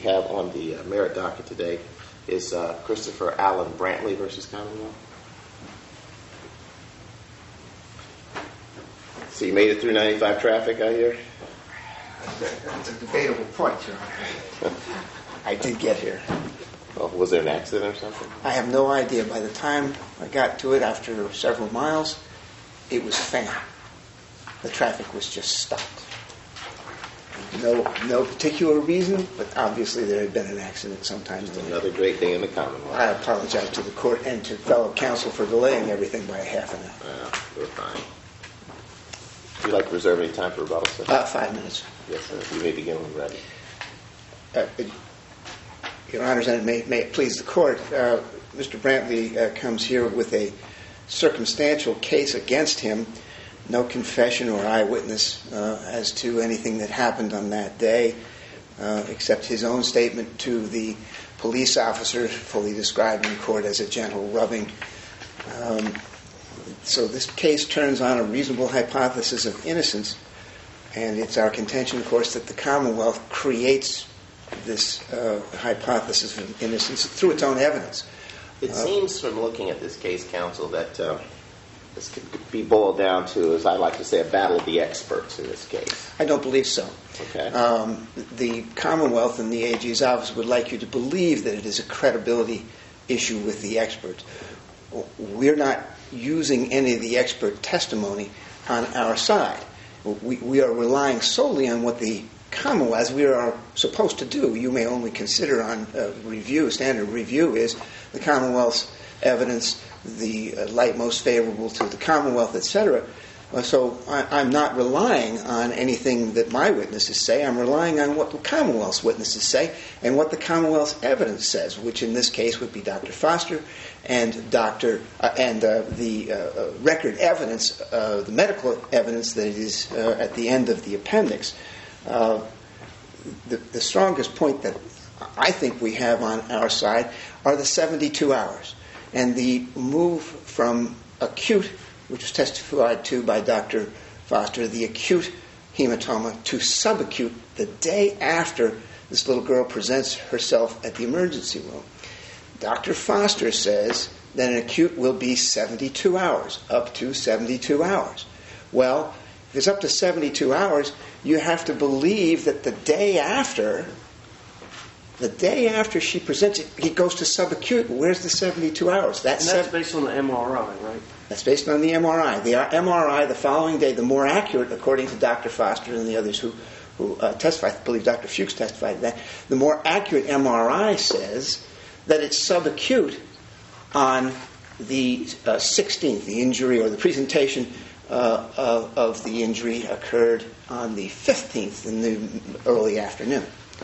have on the merit docket today is Christopher Allen Brantley versus Commonwealth. So you made it through 95 traffic out here? That's a debatable point, Your Honor. I did get here. Well, was there an accident or something? I have no idea. By the time I got to it, after several miles, it was faint. The traffic was just stopped. No particular reason, but obviously there had been an accident sometime. Another great day in the Commonwealth. I apologize to the court and to fellow counsel for delaying everything by a half an hour. We're fine. Would you like to reserve any time for rebuttal, sir? 5 minutes. Yes, sir. You may begin when ready. Your Honors, and may it please the court, Mr. Brantley comes here with a circumstantial case against him, no confession or eyewitness as to anything that happened on that day, except his own statement to the police officer, fully described in court as a gentle rubbing. So this case turns on a reasonable hypothesis of innocence, and it's our contention, of course, that the Commonwealth creates this hypothesis of innocence through its own evidence. It seems from looking at this case, counsel, that this could be boiled down to, as I like to say, a battle of the experts in this case. I don't believe so. Okay. The Commonwealth and the AG's office would like you to believe that it is a credibility issue with the experts. We're not using any of the expert testimony on our side. We are relying solely on what the Commonwealth, as we are supposed to do. You may only consider on review, standard review is the Commonwealth's evidence, the light most favorable to the Commonwealth, etc. So I'm not relying on anything that my witnesses say. I'm relying on what the Commonwealth's witnesses say and what the Commonwealth's evidence says, which in this case would be Dr. Foster and the record evidence, the medical evidence that is at the end of the appendix. The strongest point that I think we have on our side are the 72 hours and the move from acute, which was testified to by Dr. Foster, the acute hematoma, to subacute the day after this little girl presents herself at the emergency room. Dr. Foster says that an acute will be 72 hours, up to 72 hours. Well, if it's up to 72 hours, you have to believe that the day after she presents it, he goes to subacute. Where's the 72 hours? That's based on the MRI, right? That's based on the MRI. The MRI the following day, the more accurate, according to Dr. Foster and the others who testified, I believe Dr. Fuchs testified to that, the more accurate MRI says that it's subacute on the 16th. The injury or the presentation of the injury occurred on the 15th in the early afternoon.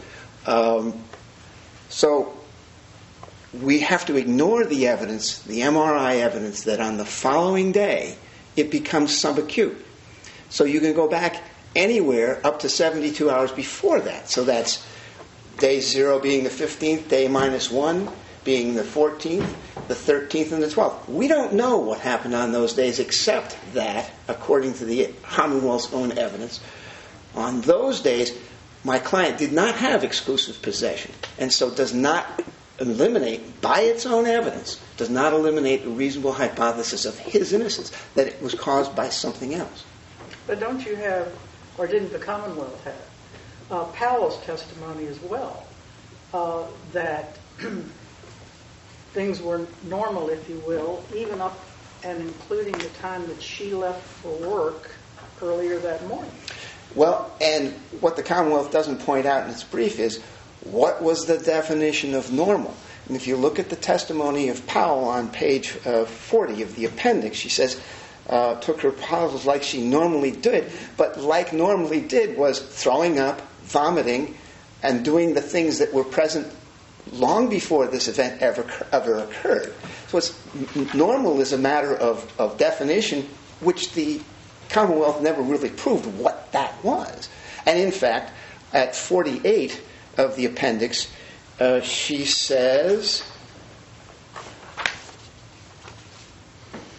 So we have to ignore the evidence, the MRI evidence, that on the following day it becomes subacute. So you can go back anywhere up to 72 hours before that. So that's day 0 being the 15th, day -1 being the 14th, the 13th, and the 12th. We don't know what happened on those days except that, according to the Commonwealth's own evidence, on those days my client did not have exclusive possession, and so does not eliminate, by its own evidence, does not eliminate a reasonable hypothesis of his innocence, that it was caused by something else. But don't you have, or didn't the Commonwealth have, Powell's testimony as well, that things were normal, if you will, even up and including the time that she left for work earlier that morning? Well, and what the Commonwealth doesn't point out in its brief is, what was the definition of normal? And if you look at the testimony of Powell on page 40 of the appendix, she says, took her pills like she normally did, but like normally did was throwing up, vomiting, and doing the things that were present long before this event ever occurred. So normal is a matter of definition, which the Commonwealth never really proved what that was. And in fact, at 48 of the appendix, she says,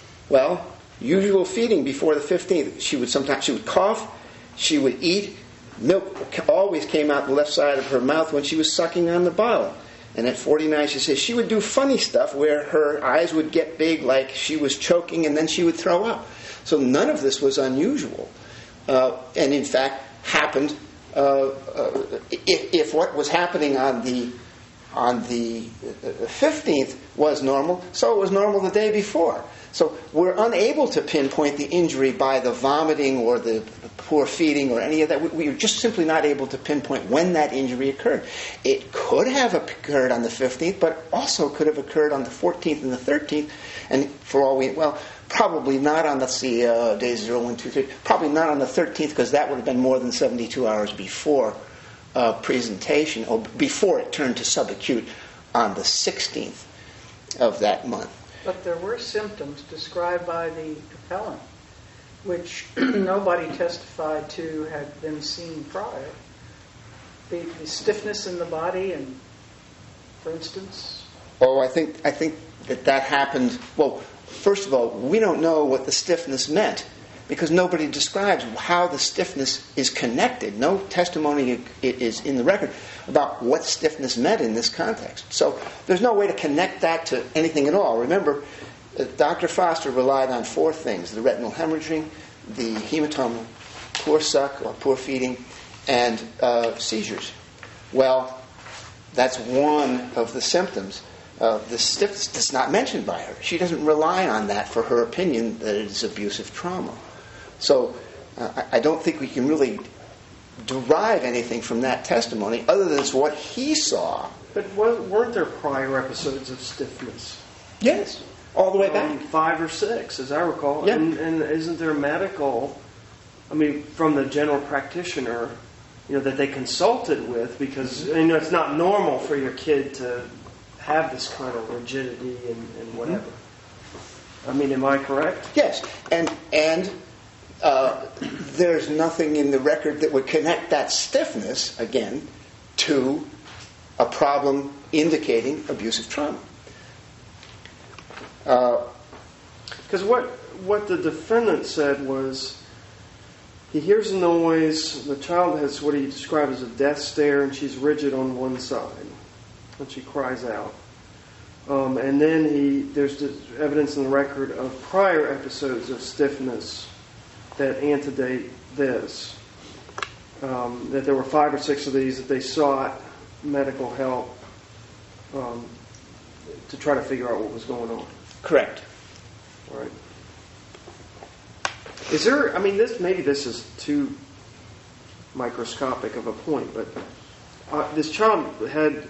well, usual feeding before the 15th. She would cough, she would eat, milk always came out the left side of her mouth when she was sucking on the bottle. And at 49, she says she would do funny stuff where her eyes would get big like she was choking and then she would throw up. So none of this was unusual. And in fact, happened if what was happening on the 15th was normal, so it was normal the day before. So we're unable to pinpoint the injury by the vomiting or the poor feeding or any of that. We're just simply not able to pinpoint when that injury occurred. It could have occurred on the 15th, but also could have occurred on the 14th and the 13th. And for all probably not on the days 0, 1, 2, 3. Probably not on the 13th because that would have been more than 72 hours before presentation, or before it turned to subacute on the 16th of that month. But there were symptoms described by the appellant, which nobody testified to had been seen prior. The stiffness in the body, and for instance. Oh, I think that happened. Well, first of all, we don't know what the stiffness meant because nobody describes how the stiffness is connected. No testimony is in the record about what stiffness meant in this context. So there's no way to connect that to anything at all. Remember, Dr. Foster relied on 4 things: the retinal hemorrhaging, the hematoma, poor suck or poor feeding, and seizures. Well, that's one of the symptoms. The stiffness is not mentioned by her. She doesn't rely on that for her opinion that it is abusive trauma. So I don't think we can really derive anything from that testimony other than it's what he saw. But weren't there prior episodes of stiffness? Yes, all the way back. 5 or 6, as I recall. Yeah. And isn't there medical, from the general practitioner, that they consulted with, because it's not normal for your kid to have this kind of rigidity and whatever. Am I correct? Yes, and there's nothing in the record that would connect that stiffness, again, to a problem indicating abusive trauma. Because what the defendant said was, he hears a noise, the child has what he described as a death stare, and she's rigid on one side, and she cries out. And then there's evidence in the record of prior episodes of stiffness that antedate this. That there were 5 or 6 of these, that they sought medical help to try to figure out what was going on. Correct. All right. Is there, this is too microscopic of a point, but this child had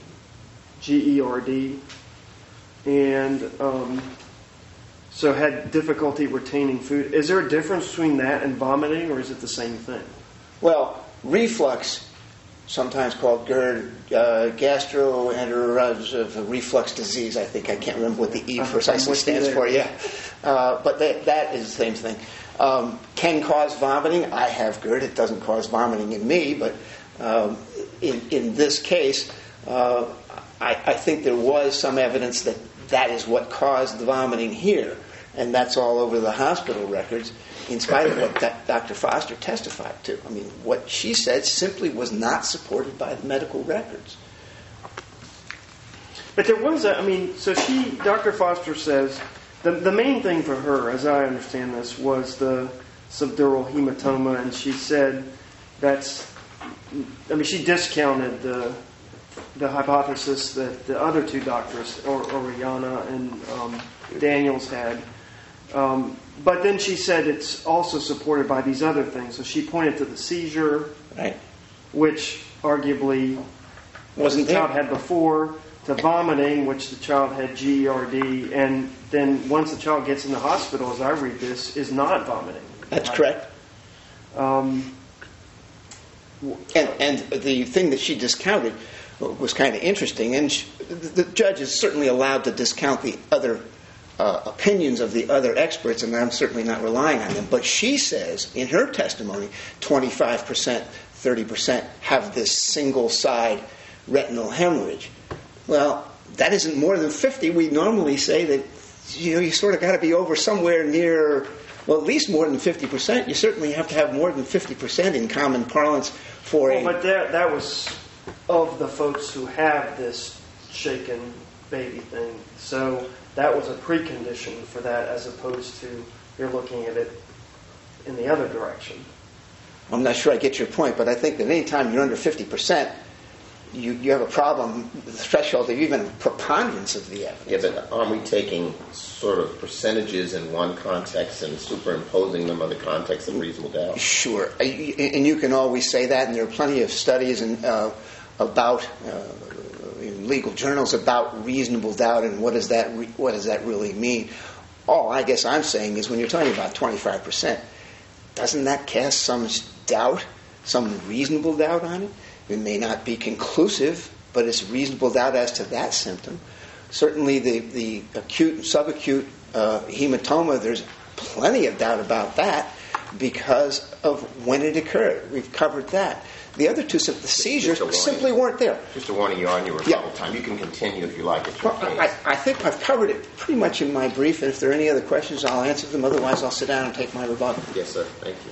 GERD, and so had difficulty retaining food. Is there a difference between that and vomiting, or is it the same thing? Well, reflux, sometimes called GERD, gastroenterological reflux disease, I think. I can't remember what the E precisely stands for. Yeah, but that is the same thing. Can cause vomiting. I have GERD. It doesn't cause vomiting in me, but in this case, I think there was some evidence that is what caused the vomiting here, and that's all over the hospital records, in spite of what Dr. Foster testified to. What she said simply was not supported by the medical records. But there was Dr. Foster says, the main thing for her, as I understand this, was the subdural hematoma, and she said she discounted the hypothesis that the other 2 doctors, Oriana and Daniels, had. But then she said it's also supported by these other things. So she pointed to the seizure, right, which arguably wasn't the child had before, to vomiting, which the child had GERD, and then once the child gets in the hospital, as I read this, is not vomiting. That's correct. And the thing that she discounted was kind of interesting, and the judge is certainly allowed to discount the other opinions of the other experts, and I'm certainly not relying on them. But she says in her testimony, 25%, 30% have this single side retinal hemorrhage. Well, that isn't more than 50. We normally say that you sort of got to be over somewhere near Well, at least more than 50%. You certainly have to have more than 50% in common parlance for Well, but that was of the folks who have this shaken baby thing. So that was a precondition for that, as opposed to you're looking at it in the other direction. I'm not sure I get your point, but I think that any time you're under 50%, you have a problem with the threshold of even preponderance of the evidence. Yeah, but aren't we taking sort of percentages in one context and superimposing them on the context of reasonable doubt? Sure. And you can always say that, and there are plenty of studies about in legal journals about reasonable doubt and what does that really mean. All I guess I'm saying is when you're talking about 25%, doesn't that cast some doubt, some reasonable doubt on it? It may not be conclusive, but it's reasonable doubt as to that symptom. Certainly the acute and subacute hematoma, there's plenty of doubt about that because of when it occurred. We've covered that. The other two, the seizures, simply weren't there. Just a warning, you're on your rebuttal time. You can continue if you like. It's your case. I think I've covered it pretty much in my brief, and if there are any other questions, I'll answer them. Otherwise, I'll sit down and take my rebuttal. Yes, sir. Thank you.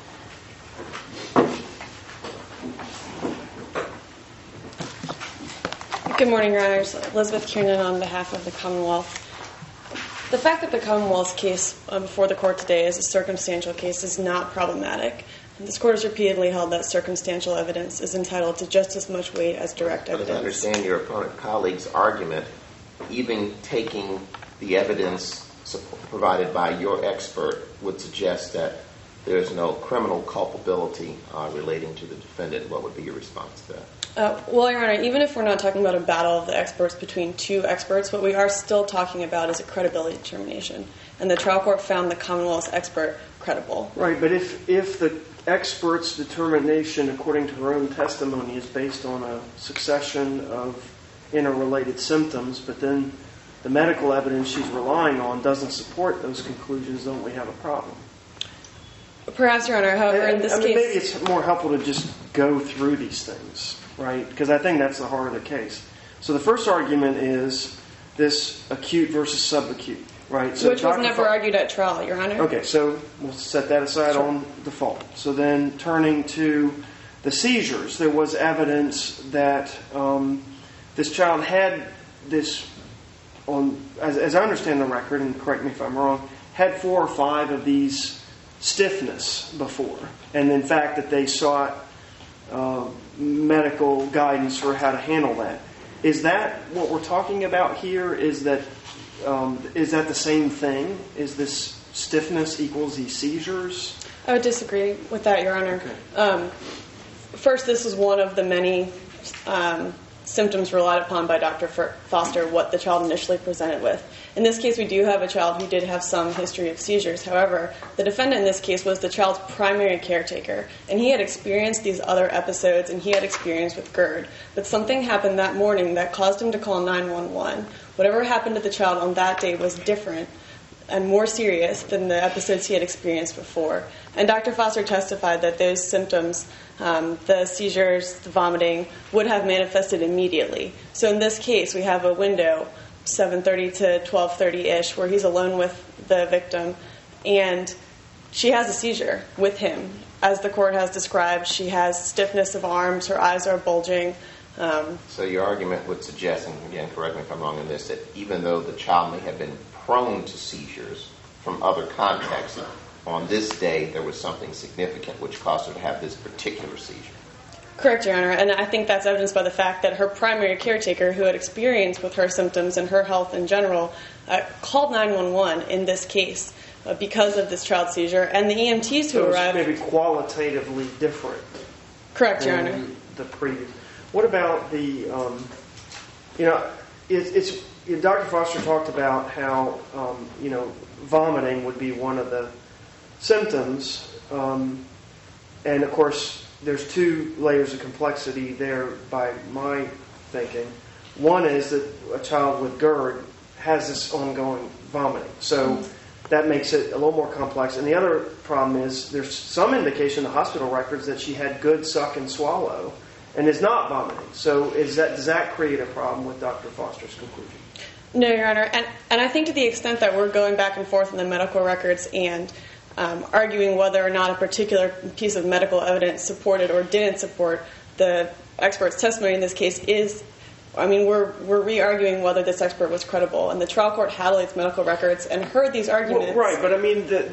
Good morning, Your Honors. Elizabeth Kiernan on behalf of the Commonwealth. The fact that the Commonwealth's case before the court today is a circumstantial case is not problematic. And this court has repeatedly held that circumstantial evidence is entitled to just as much weight as direct But evidence. as I understand your opponent colleague's argument, even taking the evidence provided by your expert would suggest that there's no criminal culpability relating to the defendant. What would be your response to that? Well, Your Honor, even if we're not talking about a battle of the experts between two experts, what we are still talking about is a credibility determination. And the trial court found the Commonwealth's expert credible. Right, but if the expert's determination, according to her own testimony, is based on a succession of interrelated symptoms, but then the medical evidence she's relying on doesn't support those conclusions, don't we have a problem? Perhaps, Your Honor, however, in this case... maybe it's more helpful to just go through these things, right? Because I think that's the heart of the case. So the first argument is this acute versus subacute, right? So which was never argued at trial, Your Honor. Okay, so we'll set that aside on default. So then turning to the seizures, there was evidence that this child had this, as I understand the record, and correct me if I'm wrong, had 4 or 5 of these stiffness before. And in fact that they sought medical guidance for how to handle that. Is that what we're talking about here? Is that the same thing? Is this stiffness equals these seizures? I would disagree with that, Your Honor. Okay. First, this is one of the many symptoms relied upon by Dr. Foster, what the child initially presented with. In this case, we do have a child who did have some history of seizures. However, the defendant in this case was the child's primary caretaker, and he had experienced these other episodes, and he had experience with GERD. But something happened that morning that caused him to call 911. Whatever happened to the child on that day was different and more serious than the episodes he had experienced before. And Dr. Foster testified that those symptoms, the seizures, the vomiting, would have manifested immediately. So in this case, we have a window, 7:30 to 12:30-ish, where he's alone with the victim, and she has a seizure with him. As the court has described, she has stiffness of arms, her eyes are bulging. So your argument would suggest, and again, correct me if I'm wrong in this, that even though the child may have been prone to seizures from other contexts, on this day there was something significant which caused her to have this particular seizure. Correct, Your Honor, and I think that's evidenced by the fact that her primary caretaker, who had experience with her symptoms and her health in general, called 911 in this case because of this child's seizure, and the EMTs who arrived... maybe qualitatively different. Correct, Your Honor. The previous. What about the, Dr. Foster talked about how, vomiting would be one of the symptoms, and of course there's 2 layers of complexity there by my thinking. One is that a child with GERD has this ongoing vomiting, so that makes it a little more complex. And the other problem is there's some indication in the hospital records that she had good suck and swallow and is not vomiting. So does that create a problem with Dr. Foster's conclusion? No, Your Honor, and I think to the extent that we're going back and forth in the medical records and arguing whether or not a particular piece of medical evidence supported or didn't support the expert's testimony in this case is, we're re-arguing whether this expert was credible. And the trial court had all these medical records and heard these arguments. Well, right, but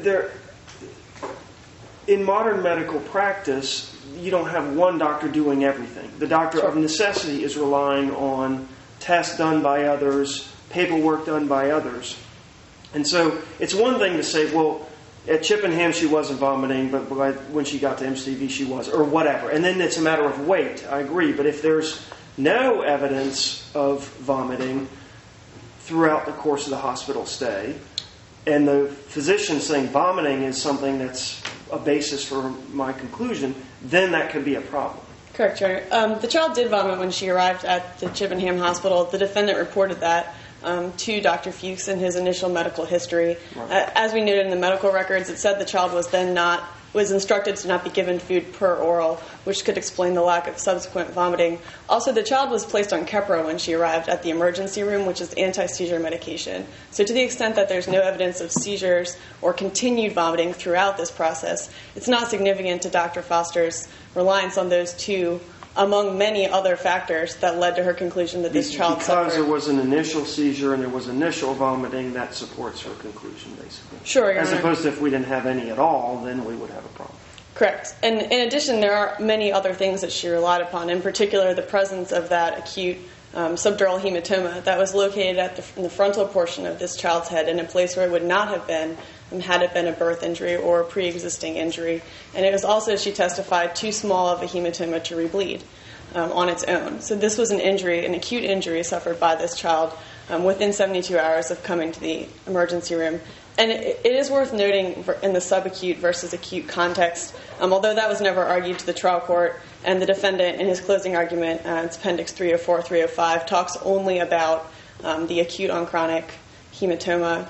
in modern medical practice, you don't have one doctor doing everything. The doctor of necessity is relying on tests done by others, paperwork done by others. And so it's one thing to say, well, at Chippenham she wasn't vomiting, but when she got to MCV she was, or whatever. And then it's a matter of weight, I agree. But if there's no evidence of vomiting throughout the course of the hospital stay, and the physician saying vomiting is something that's a basis for my conclusion, then that could be a problem. Correct, Your Honor. The child did vomit when she arrived at the Chippenham Hospital. The defendant reported that to Dr. Fuchs in his initial medical history. Right. As we noted in the medical records, it said the child was instructed to not be given food per oral, which could explain the lack of subsequent vomiting. Also, the child was placed on Keppra when she arrived at the emergency room, which is anti-seizure medication. So to the extent that there's no evidence of seizures or continued vomiting throughout this process, it's not significant to Dr. Foster's reliance on those two, among many other factors that led to her conclusion that this child suffered. Because there was an initial seizure and there was initial vomiting, that supports her conclusion, basically. Sure, Your As Honor. opposed to if we didn't have any at all, then we would have a problem. Correct. And in addition, there are many other things that she relied upon, in particular the presence of that acute subdural hematoma that was located in the frontal portion of this child's head in a place where it would not have been had it been a birth injury or a pre-existing injury. And it was also, she testified, too small of a hematoma to rebleed on its own. So this was an injury, an acute injury suffered by this child within 72 hours of coming to the emergency room. And it is worth noting in the subacute versus acute context, although that was never argued to the trial court, and the defendant in his closing argument, it's Appendix 304, 305, talks only about the acute on chronic hematoma.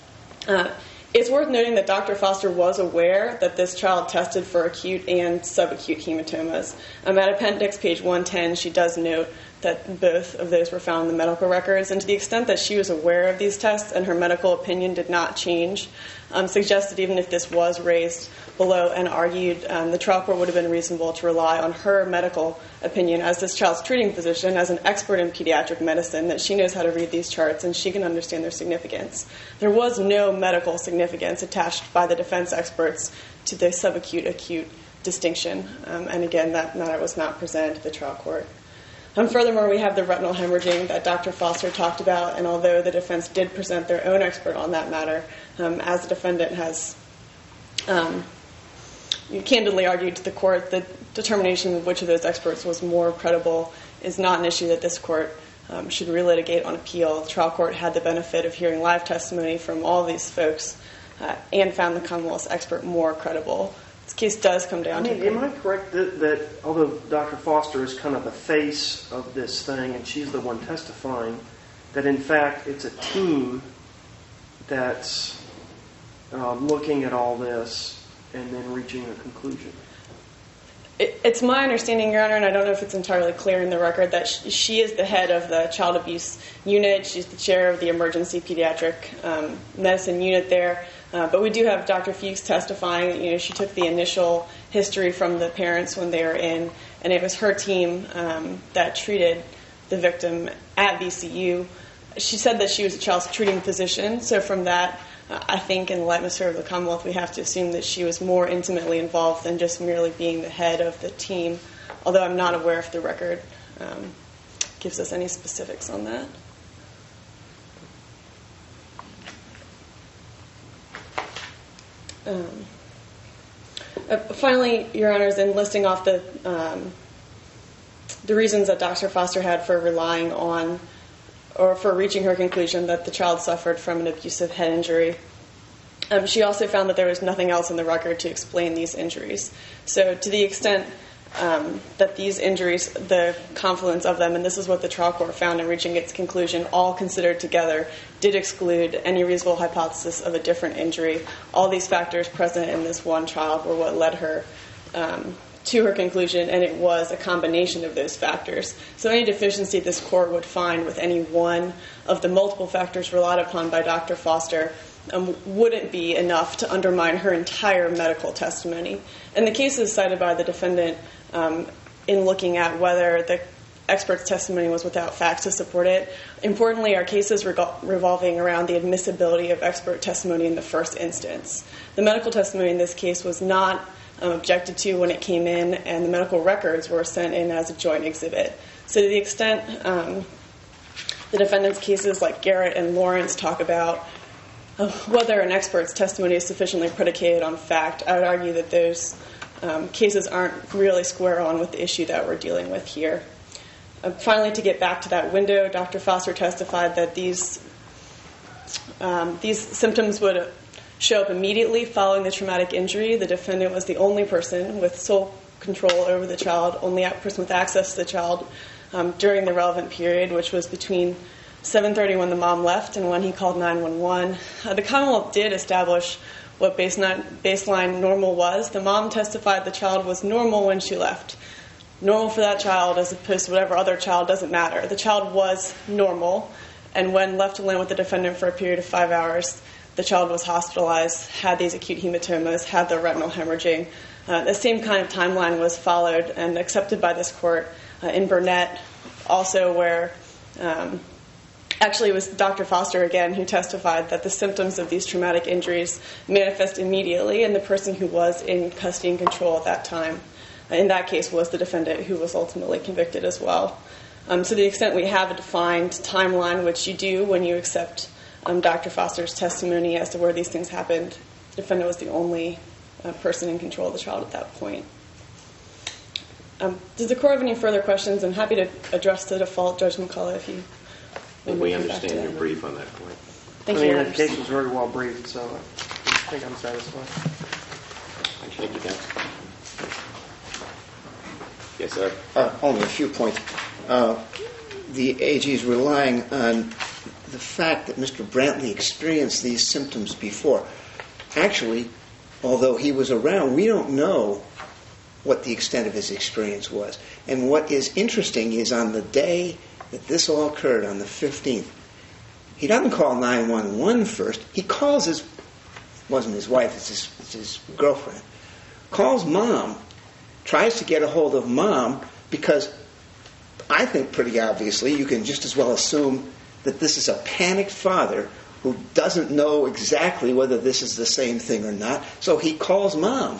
It's worth noting that Dr. Foster was aware that this child tested for acute and subacute hematomas. At Appendix page 110, she does note that both of those were found in the medical records, and to the extent that she was aware of these tests and her medical opinion did not change, suggested even if this was raised below and argued, the trial court would have been reasonable to rely on her medical opinion as this child's treating physician, as an expert in pediatric medicine, that she knows how to read these charts and she can understand their significance. There was no medical significance attached by the defense experts to the subacute-acute distinction, and again, that matter was not presented to the trial court. Furthermore, we have the retinal hemorrhaging that Dr. Foster talked about, and although the defense did present their own expert on that matter, as the defendant has candidly argued to the court, the determination of which of those experts was more credible is not an issue that this court should relitigate on appeal. The trial court had the benefit of hearing live testimony from all these folks and found the Commonwealth's expert more credible. This case does come down to... Am I correct that although Dr. Foster is kind of the face of this thing and she's the one testifying, that in fact it's a team that's looking at all this and then reaching a conclusion? It's my understanding, Your Honor, and I don't know if it's entirely clear in the record, that she is the head of the child abuse unit. She's the chair of the emergency pediatric medicine unit there. But we do have Dr. Fuchs testifying. She took the initial history from the parents when they were in, and it was her team that treated the victim at VCU. She said that she was a child's treating physician, so from that, I think in the atmosphere of the Commonwealth, we have to assume that she was more intimately involved than just merely being the head of the team, although I'm not aware if the record gives us any specifics on that. Finally, Your Honors, in listing off the reasons that Dr. Foster had for relying on or for reaching her conclusion that the child suffered from an abusive head injury, she also found that there was nothing else in the record to explain these injuries. So to the extent that these injuries, the confluence of them, and this is what the trial court found in reaching its conclusion, all considered together, did exclude any reasonable hypothesis of a different injury. All these factors present in this one child were what led her to her conclusion, and it was a combination of those factors. So any deficiency this court would find with any one of the multiple factors relied upon by Dr. Foster wouldn't be enough to undermine her entire medical testimony. And the cases cited by the defendant in looking at whether the expert's testimony was without facts to support it, importantly, are cases revolving around the admissibility of expert testimony in the first instance. The medical testimony in this case was not objected to when it came in, and the medical records were sent in as a joint exhibit. So to the extent the defendant's cases like Garrett and Lawrence talk about whether an expert's testimony is sufficiently predicated on fact, I would argue that those cases aren't really square on with the issue that we're dealing with here. Finally, to get back to that window, Dr. Foster testified that these symptoms would show up immediately following the traumatic injury. The defendant was the only person with sole control over the child, only person with access to the child during the relevant period, which was between 7:30 when the mom left and when he called 911. The Commonwealth did establish what baseline normal was. The mom testified the child was normal when she left. Normal for that child as opposed to whatever other child doesn't matter. The child was normal, and when left alone with the defendant for a period of 5 hours, the child was hospitalized, had these acute hematomas, had the retinal hemorrhaging. The same kind of timeline was followed and accepted by this court in Burnett, also where actually it was Dr. Foster again who testified that the symptoms of these traumatic injuries manifest immediately, and the person who was in custody and control at that time in that case was the defendant, who was ultimately convicted as well. To the extent we have a defined timeline, which you do when you accept Dr. Foster's testimony as to where these things happened, the defendant was the only person in control of the child at that point. Does the court have any further questions? I'm happy to address the default, Judge McCullough, if you want We to come back to understand that. your brief on that point. Thank I you, mean, Your the Honors. case was very well briefed, so I think I'm satisfied. Thank you, counsel. Yes, sir. Only a few points. The AG is relying on the fact that Mr. Brantley experienced these symptoms before. Actually, although he was around, we don't know what the extent of his experience was. And what is interesting is on the day that this all occurred, on the 15th, he doesn't call 911 first. He calls wasn't his wife, it's his girlfriend, calls mom, tries to get a hold of mom, because I think pretty obviously you can just as well assume that this is a panicked father who doesn't know exactly whether this is the same thing or not. So he calls mom.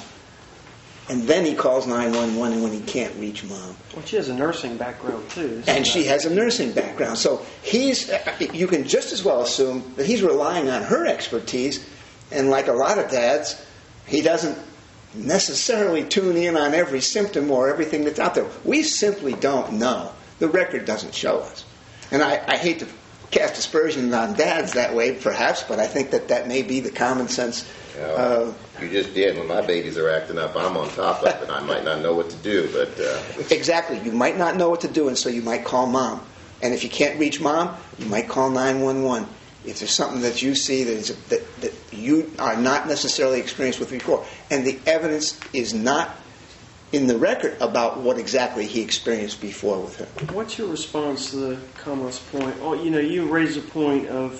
And then he calls 911 when he can't reach mom. Well, she has a nursing background, too. And she has a nursing background. So you can just as well assume that he's relying on her expertise. And like a lot of dads, he doesn't necessarily tune in on every symptom or everything that's out there. We simply don't know. The record doesn't show us. And I hate to cast aspersions on dads that way, perhaps, but I think that may be the common sense. You just did. When my babies are acting up, I'm on top of it. I might not know what to do, but... Exactly. You might not know what to do, and so you might call mom. And if you can't reach mom, you might call 911. If there's something that you see that you are not necessarily experienced with before. And the evidence is not in the record about what exactly he experienced before with her. What's your response to the Commonwealth's point? Oh, you raised a point of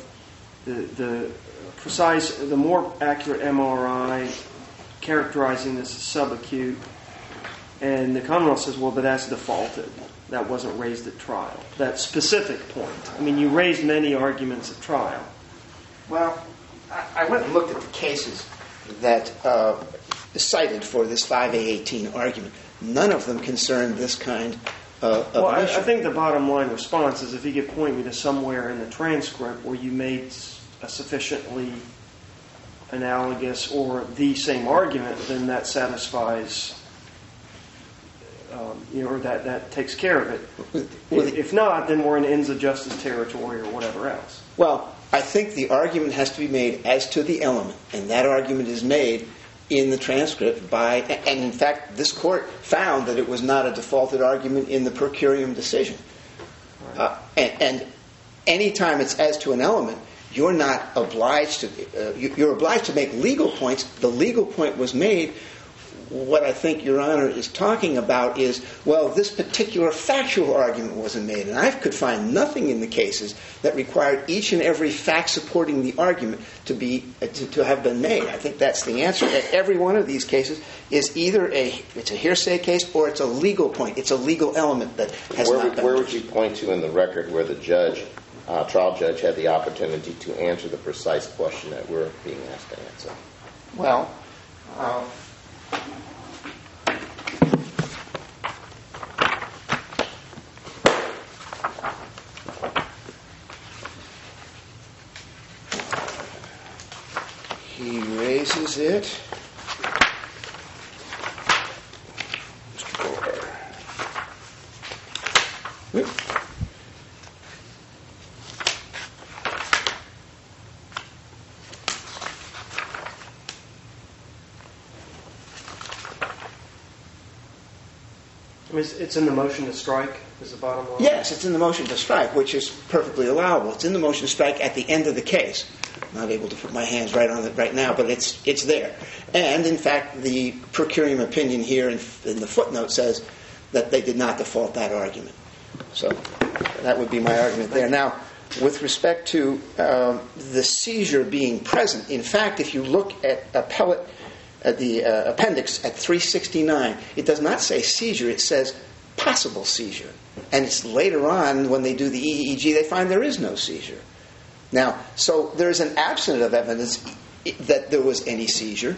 the precise, the more accurate MRI characterizing this as subacute, and the Commonwealth says, well, but that's defaulted. That wasn't raised at trial. That specific point. I mean, you raised many arguments at trial. Well, I went and looked at the cases that cited for this 5A18 argument. None of them concerned this kind of an issue. I think the bottom line response is if you could point me to somewhere in the transcript where you made a sufficiently analogous or the same argument, then that satisfies, or that takes care of it. If not, then we're in ends of justice territory or whatever else. Well, I think the argument has to be made as to the element, and that argument is made in the transcript and in fact, this court found that it was not a defaulted argument in the per curiam decision. Right. And any time it's as to an element, you're not obliged to. You're obliged to make legal points. The legal point was made what I think Your Honor is talking about is, well, this particular factual argument wasn't made. And I could find nothing in the cases that required each and every fact supporting the argument to have been made. I think that's the answer. That every one of these cases is either it's a hearsay case or it's a legal point. It's a legal element that has not been Where made. would you point to in the record where the trial judge had the opportunity to answer the precise question that we're being asked to answer? Well, he raises it. Whoop. I mean, it's in the motion to strike, is the bottom line? Yes, it's in the motion to strike, which is perfectly allowable. It's in the motion to strike at the end of the case. I'm not able to put my hands right on it right now, but it's there. And, in fact, the per curiam opinion here in the footnote says that they did not default that argument. So that would be my argument there. Now, with respect to the seizure being present, in fact, if you look at the appendix at 369, it does not say seizure, it says possible seizure. And it's later on, when they do the EEG, they find there is no seizure. Now, so there is an absence of evidence that there was any seizure.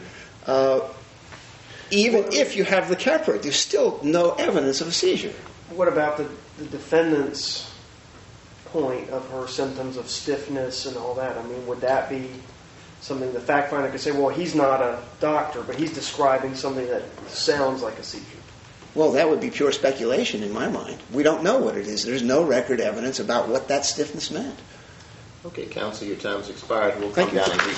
Even if you have the Keppra, there's still no evidence of a seizure. What about the defendant's point of her symptoms of stiffness and all that? I mean, would that be something the fact finder could say, well, he's not a doctor, but he's describing something that sounds like a seizure? Well, that would be pure speculation in my mind. We don't know what it is. There's no record evidence about what that stiffness meant. Okay, counsel, your time's expired. We'll Thank come you. down and